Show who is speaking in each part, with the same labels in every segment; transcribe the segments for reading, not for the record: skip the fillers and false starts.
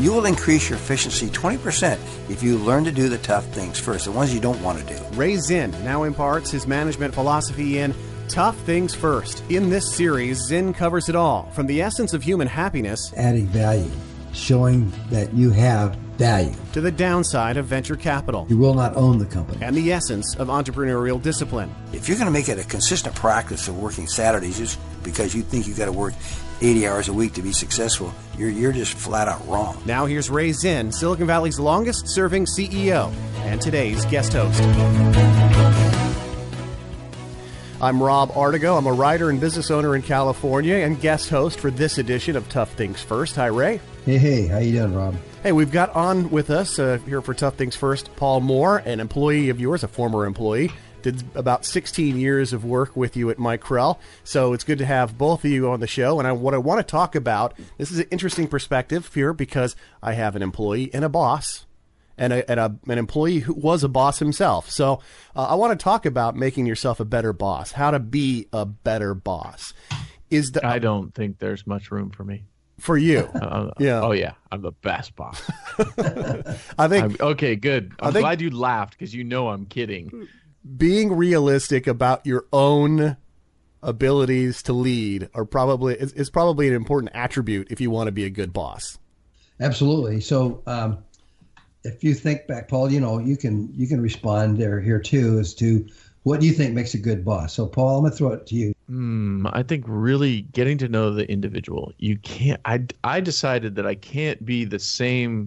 Speaker 1: You will increase your efficiency 20% if you learn to do the tough things first, the ones you don't want to do.
Speaker 2: Ray Zinn now imparts his management philosophy in Tough Things First. In this series, Zinn covers it all, from the essence of human happiness,
Speaker 3: adding value, showing that you have value,
Speaker 2: to the downside of venture capital.
Speaker 3: You will not own the company.
Speaker 2: And the essence of entrepreneurial discipline.
Speaker 1: If you're going to make it a consistent practice of working Saturdays just because you think you've got to work 80 hours a week to be successful, you're just flat out wrong.
Speaker 2: Now here's Ray Zinn, Silicon Valley's longest-serving CEO, and today's guest host. I'm Rob Artigo. I'm a writer and business owner in California and guest host for this edition of Tough Things First. Hi, Ray.
Speaker 3: Hey, how you doing, Rob?
Speaker 2: Hey, we've got on with us here for Tough Things First, Paul Moore, an employee of yours, a former employee. Did about 16 years of work with you at Mike Krell. So it's good to have both of you on the show. And what I want to talk about, this is an interesting perspective here because I have an employee and a boss and an employee who was a boss himself. So I want to talk about making yourself a better boss, how to be a better boss.
Speaker 4: I don't think there's much room for me.
Speaker 2: For you.
Speaker 4: Yeah. Oh, yeah. I'm the best boss. Okay, good. I'm glad you laughed because you know I'm kidding.
Speaker 2: Being realistic about your own abilities to lead is probably an important attribute if you want to be a good boss.
Speaker 3: Absolutely. So if you think back, Paul, you can respond here too as to what do you think makes a good boss. So Paul, I'm going to throw it to you.
Speaker 4: I think really getting to know the individual. You can't. I decided that I can't be the same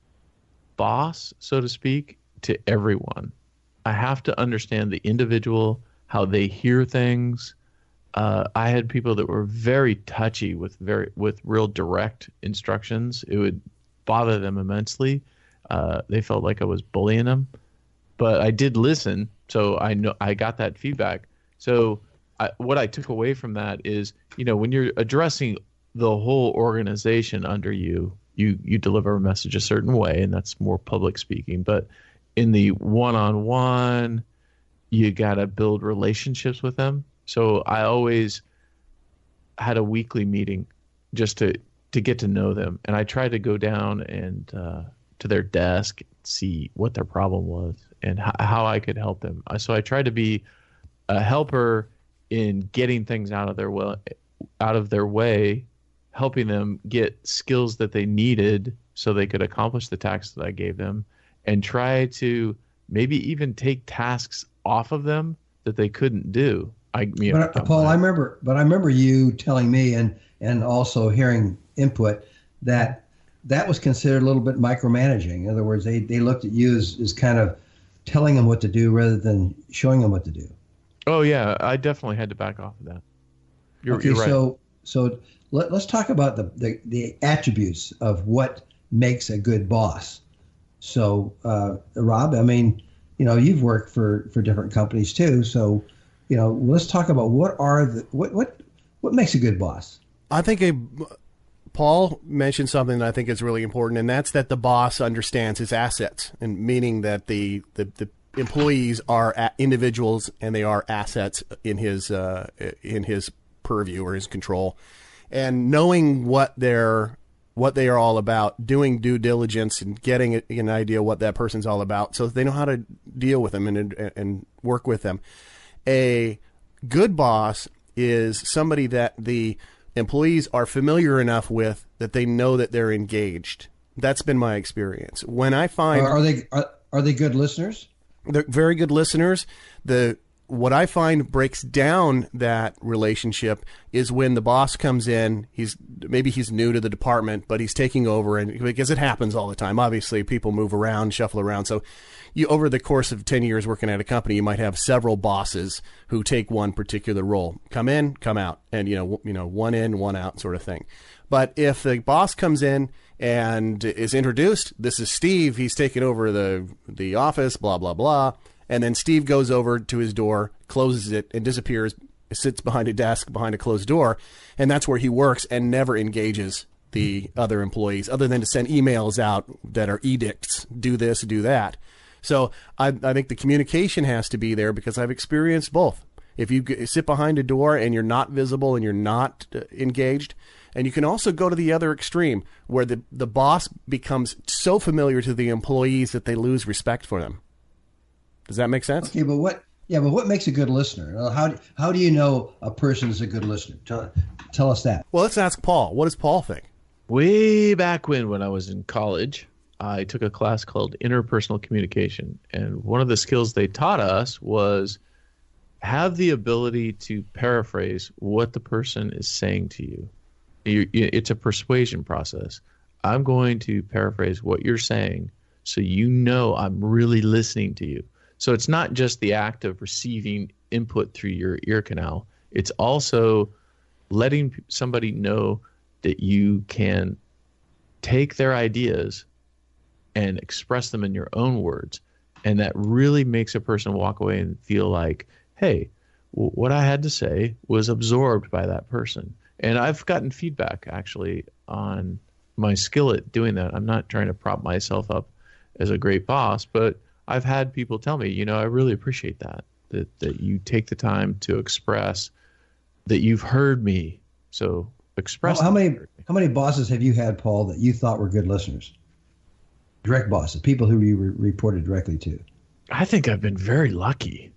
Speaker 4: boss, so to speak, to everyone. I have to understand the individual, how they hear things. I had people that were very touchy with real direct instructions. It would bother them immensely. They felt like I was bullying them, but I did listen, so I know I got that feedback. So what I took away from that is, when you're addressing the whole organization under you, you deliver a message a certain way, and that's more public speaking. But in the one-on-one, you got to build relationships with them. So I always had a weekly meeting just to get to know them. And I tried to go down and to their desk, see what their problem was and how I could help them. So I tried to be a helper in getting things out of their way, helping them get skills that they needed so they could accomplish the tasks that I gave them, and try to maybe even take tasks off of them that they couldn't do.
Speaker 3: Paul, I remember you telling me and also hearing input that was considered a little bit micromanaging. In other words, they looked at you as kind of telling them what to do rather than showing them what to do.
Speaker 4: Oh yeah, I definitely had to back off of that. You're
Speaker 3: right.
Speaker 4: So
Speaker 3: let's talk about the attributes of what makes a good boss. So, Rob, you've worked for different companies too. So, let's talk about what makes a good boss.
Speaker 2: I think Paul mentioned something that I think is really important, and that's that the boss understands his assets, and meaning that the employees are individuals and they are assets in his purview or his control, and knowing what they are all about, doing due diligence and getting an idea what that person's all about so that they know how to deal with them and work with them. A good boss is somebody that the employees are familiar enough with that they know that they're engaged. That's been my experience. When I find...
Speaker 3: Are they good listeners?
Speaker 2: They're very good listeners. What I find breaks down that relationship is when the boss comes in. Maybe he's new to the department, but he's taking over, and because it happens all the time. Obviously, people move around, shuffle around. So, over the course of 10 years working at a company, you might have several bosses who take one particular role, come in, come out, and one in, one out, sort of thing. But if the boss comes in and is introduced, this is Steve. He's taken over the office, blah blah blah. And then Steve goes over to his door, closes it, and disappears, sits behind a desk behind a closed door, and that's where he works and never engages the other employees other than to send emails out that are edicts, do this, do that. So I think the communication has to be there because I've experienced both. If you sit behind a door and you're not visible and you're not engaged, And you can also go to the other extreme where the boss becomes so familiar to the employees that they lose respect for them. Does that make sense?
Speaker 3: Okay, but what makes a good listener? How do you know a person is a good listener? Tell us that.
Speaker 2: Well, let's ask Paul. What does Paul think?
Speaker 4: Way back when I was in college, I took a class called interpersonal communication. And one of the skills they taught us was have the ability to paraphrase what the person is saying to you. It's a persuasion process. I'm going to paraphrase what you're saying so you know I'm really listening to you. So it's not just the act of receiving input through your ear canal. It's also letting somebody know that you can take their ideas and express them in your own words. And that really makes a person walk away and feel like, hey, what I had to say was absorbed by that person. And I've gotten feedback, actually, on my skill at doing that. I'm not trying to prop myself up as a great boss, but I've had people tell me, I really appreciate that you take the time to express that you've heard me. So express.
Speaker 3: How many bosses have you had, Paul, that you thought were good listeners? Direct bosses, people who you reported directly to.
Speaker 4: I think I've been very lucky.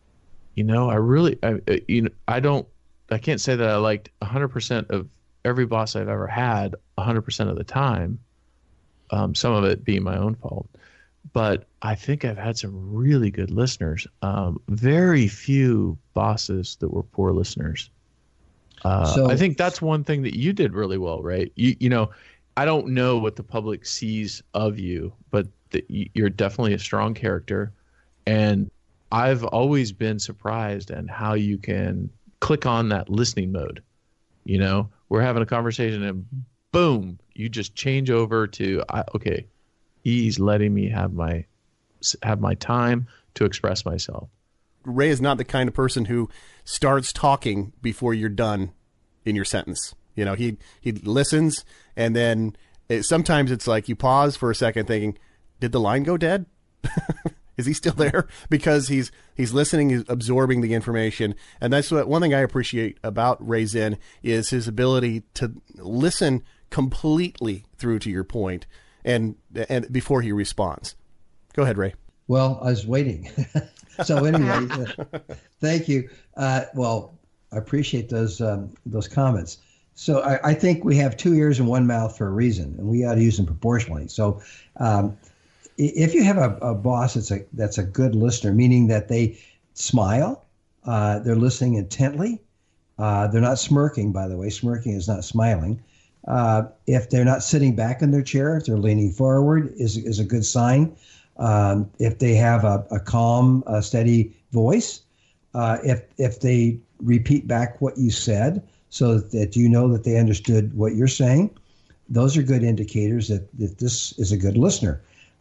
Speaker 4: I can't say that I liked 100% of every boss I've ever had 100% of the time. Some of it being my own fault. But I think I've had some really good listeners. Very few bosses that were poor listeners. So I think that's one thing that you did really well, right? I don't know what the public sees of you, but you're definitely a strong character. And I've always been surprised at how you can click on that listening mode. We're having a conversation and boom, you just change over to, okay, he's letting me have my time to express myself.
Speaker 2: Ray is not the kind of person who starts talking before you're done in your sentence. He listens, and then sometimes it's like you pause for a second thinking, did the line go dead? Is he still there? Because he's listening, he's absorbing the information. And that's one thing I appreciate about Ray Zinn is his ability to listen completely through to your point and before he responds. Go ahead, Ray.
Speaker 3: Well, I was waiting. So anyway, thank you. Well, I appreciate those comments. So I think we have two ears and one mouth for a reason, and we ought to use them proportionally. So if you have a boss that's a good listener, meaning that they smile, they're listening intently, they're not smirking, by the way. Smirking is not smiling. If they're not sitting back in their chair, if they're leaning forward, is a good sign. If they have a calm, steady voice, if they repeat back what you said so that you know that they understood what you're saying, those are good indicators that this is a good listener.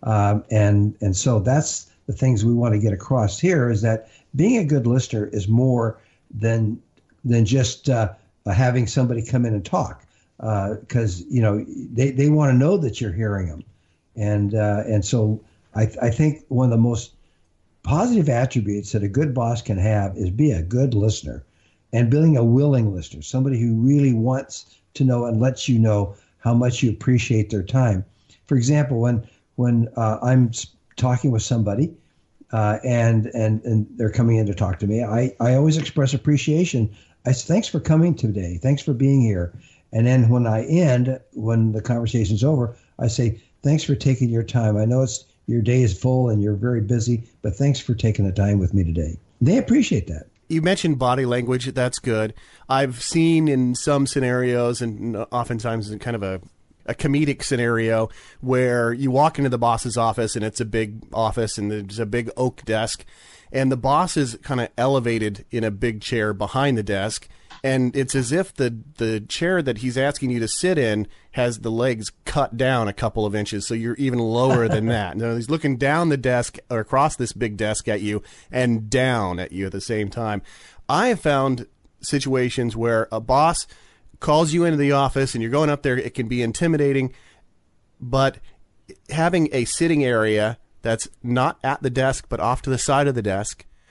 Speaker 3: And so that's the things we want to get across here is that being a good listener is more than just having somebody come in and talk, because they want to know that you're hearing them, and so I think one of the most positive attributes that a good boss can have is be a good listener, and being a willing listener, somebody who really wants to know and lets you know how much you appreciate their time. For example, when I'm talking with somebody and they're coming in to talk to me, I always express appreciation. I say, thanks for coming today. Thanks for being here. And then when the conversation's over, I say, thanks for taking your time. I know your day is full and you're very busy, but thanks for taking the time with me today. They appreciate that.
Speaker 2: You mentioned body language. That's good. I've seen in some scenarios, and oftentimes in kind of a comedic scenario, where you walk into the boss's office and it's a big office and there's a big oak desk and the boss is kind of elevated in a big chair behind the desk. And it's as if the chair that he's asking you to sit in has the legs cut down a couple of inches, so you're even lower than that. Now, he's looking down the desk or across this big desk at you and down at you at the same time. I have found situations where a boss calls you into the office and you're going up there. It can be intimidating, but having a sitting area that's not at the desk but off to the side of the desk,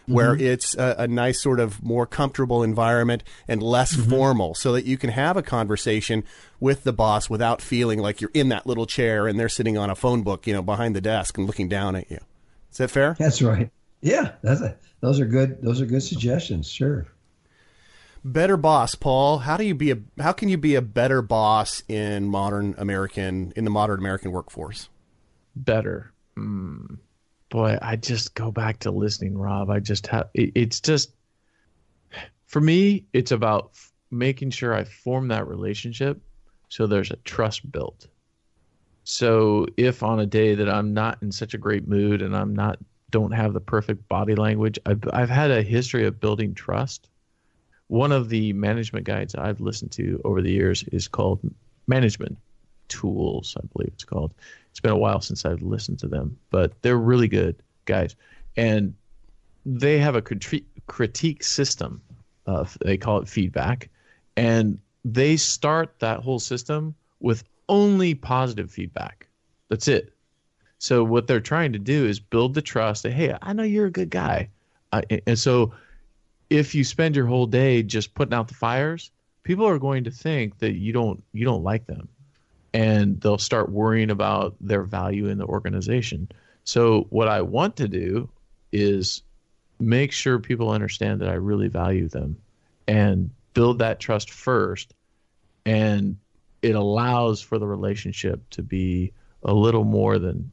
Speaker 2: where it's a nice sort of more comfortable environment and less formal, so that you can have a conversation with the boss without feeling like you're in that little chair and they're sitting on a phone book, behind the desk and looking down at you. Is that fair?
Speaker 3: That's right. Yeah, those are good. Those are good suggestions. Sure.
Speaker 2: Better boss, Paul. How can you be a better boss in the modern American workforce?
Speaker 4: Better. Boy, I just go back to listening, Rob. It's just, for me, it's about making sure I form that relationship so there's a trust built. So if on a day that I'm not in such a great mood and don't have the perfect body language, I've had a history of building trust. One of the management guides I've listened to over the years is called Management Tools, I believe it's called. It's been a while since I've listened to them, but they're really good guys. And they have a critique system they call it feedback. And they start that whole system with only positive feedback. That's it. So what they're trying to do is build the trust that, hey, I know you're a good guy. And so if you spend your whole day just putting out the fires, people are going to think that you don't like them. And they'll start worrying about their value in the organization. So what I want to do is make sure people understand that I really value them and build that trust first. And it allows for the relationship to be a little more than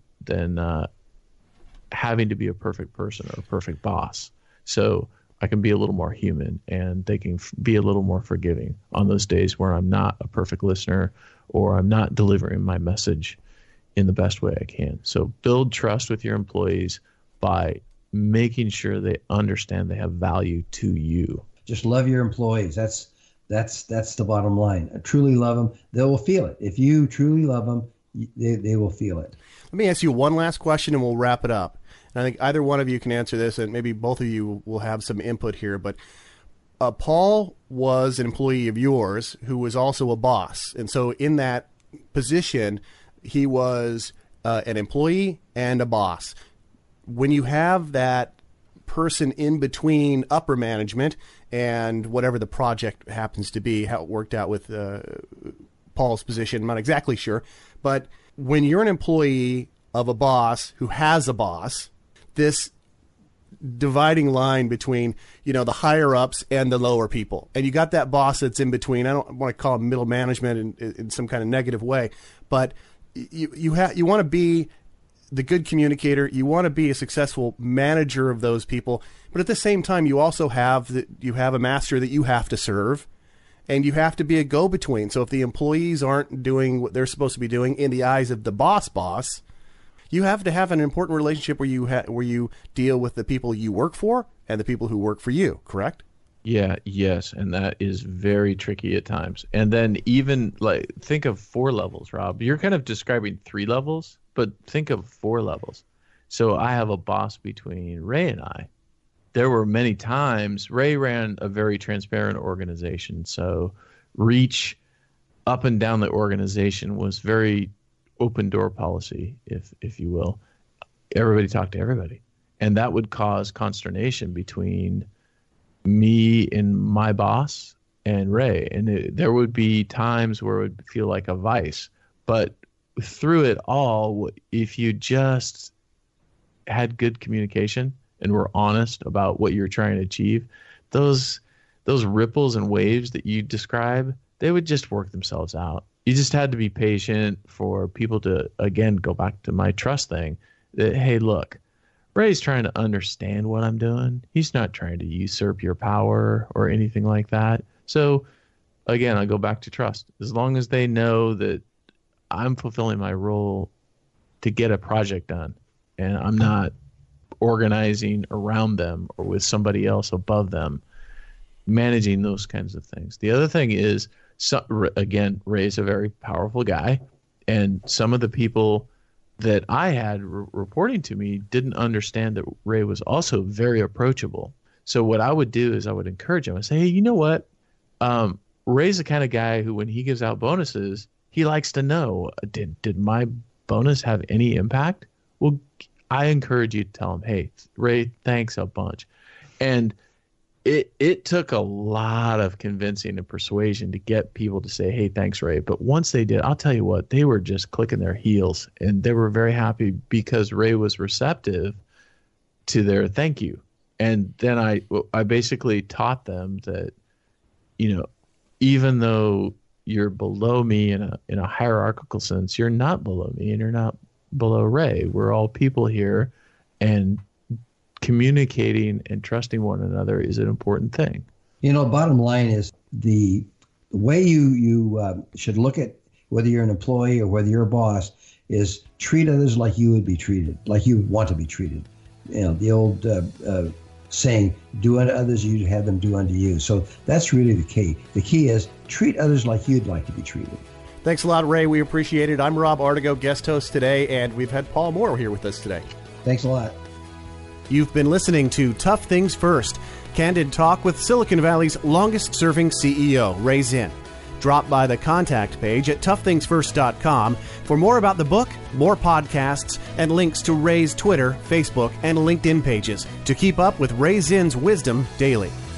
Speaker 4: having to be a perfect person or a perfect boss. So I can be a little more human, and they can be a little more forgiving on those days where I'm not a perfect listener or I'm not delivering my message in the best way I can. So build trust with your employees by making sure they understand they have value to you.
Speaker 3: Just love your employees. That's the bottom line. Truly love them. They will feel it. If you truly love them, they will feel it.
Speaker 2: Let me ask you one last question and we'll wrap it up. And I think either one of you can answer this, and maybe both of you will have some input here. But Paul was an employee of yours who was also a boss. And so in that position, he was an employee and a boss. When you have that person in between upper management and whatever the project happens to be, how it worked out with Paul's position, I'm not exactly sure. But when you're an employee of a boss who has a boss, this dividing line between, the higher ups and the lower people, and you got that boss that's in between. I don't want to call him middle management in some kind of negative way, but you want to be the good communicator. You want to be a successful manager of those people, but at the same time, you also have a master that you have to serve, and you have to be a go-between. So if the employees aren't doing what they're supposed to be doing in the eyes of the boss, you have to have an important relationship where you deal with the people you work for and the people who work for you, correct?
Speaker 4: Yes, and that is very tricky at times. And then even think of 4 levels, Rob. You're kind of describing 3 levels, but think of 4 levels. So I have a boss between Ray and I. There were many times Ray ran a very transparent organization, so reach up and down the organization was very open door policy, if you will. Everybody talked to everybody. And that would cause consternation between me and my boss and Ray. And there would be times where it would feel like a vice. But through it all, if you just had good communication and were honest about what you're trying to achieve, those ripples and waves that you describe, they would just work themselves out. You just had to be patient for people to, again, go back to my trust thing. That, hey, look, Ray's trying to understand what I'm doing. He's not trying to usurp your power or anything like that. So, again, I go back to trust. As long as they know that I'm fulfilling my role to get a project done, and I'm not organizing around them or with somebody else above them, managing those kinds of things. The other thing is, again, Ray's a very powerful guy, and some of the people that I had reporting to me didn't understand that Ray was also very approachable. So what I would do is I would encourage him. I say, hey, you know what? Ray's the kind of guy who, when he gives out bonuses, he likes to know, did my bonus have any impact? Well, I encourage you to tell him, hey, Ray, thanks a bunch. And it took a lot of convincing and persuasion to get people to say, hey, thanks, Ray. But once they did, I'll tell you what, they were just clicking their heels, and they were very happy because Ray was receptive to their thank you. And then I basically taught them that, even though you're below me in a hierarchical sense, you're not below me and you're not below Ray. We're all people here, and communicating and trusting one another is an important thing.
Speaker 3: Bottom line is the way you should look at whether you're an employee or whether you're a boss is treat others like you would be treated, like you would want to be treated. The old saying, do unto others, you'd have them do unto you. So that's really the key. The key is treat others like you'd like to be treated.
Speaker 2: Thanks a lot, Ray. We appreciate it. I'm Rob Artigo, guest host today, and we've had Paul Moore here with us today.
Speaker 3: Thanks a lot.
Speaker 2: You've been listening to Tough Things First, candid talk with Silicon Valley's longest-serving CEO, Ray Zinn. Drop by the contact page at toughthingsfirst.com for more about the book, more podcasts, and links to Ray's Twitter, Facebook, and LinkedIn pages to keep up with Ray Zinn's wisdom daily.